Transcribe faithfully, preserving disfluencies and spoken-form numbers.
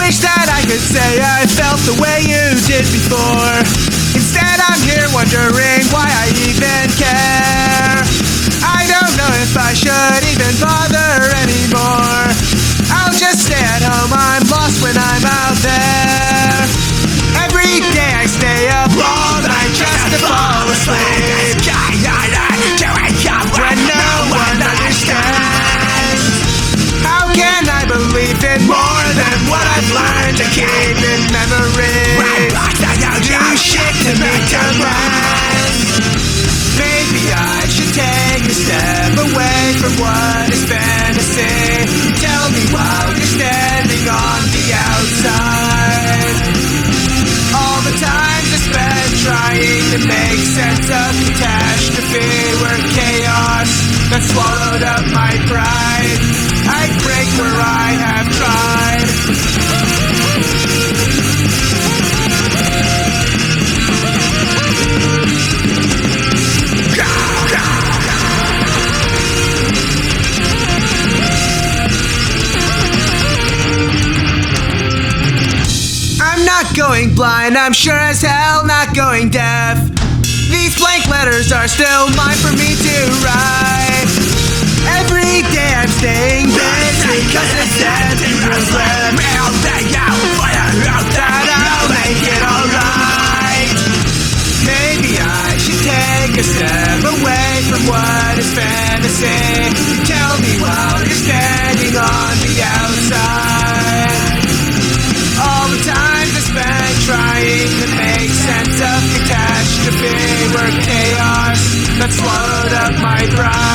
wish that I could say I felt the way you did before. Instead I'm here wondering why I even care. I don't know if I should even bother anymore. I'll just stay at home, I'm lost when I'm out there. Every day I stay up all night just to fall asleep, when no one understands. How can I believe in more than what I've learned to keep in memory? Do shit to make demands. Maybe I should take a step away from what is fantasy. Tell me while you're standing on the outside. All the times I spent trying to make sense of catastrophe were chaos that swallowed up my pride. I'd break where I have tried. I'm not going blind, I'm sure as hell not going deaf. These blank letters are still mine for me to write. Every day I'm staying busy cause it's empty room's left. That I'll make it alright. Maybe I should take a step away from what is fantasy. Tell me while you're standing on the outside. All the times I spent trying to make sense of catastrophe were chaos that swallowed up my pride.